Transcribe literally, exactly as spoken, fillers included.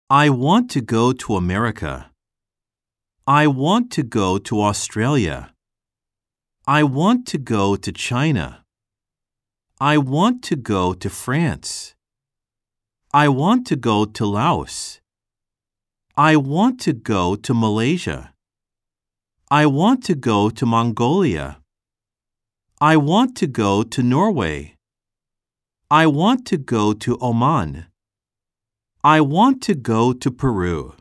I want to go to America. I want to go to Australia. I want to go to China. I want to go to France. I want to go to Laos. I want to go to Malaysia. I want to go to Mongolia. I want to go to Norway. I want to go to Oman. I want to go to Peru.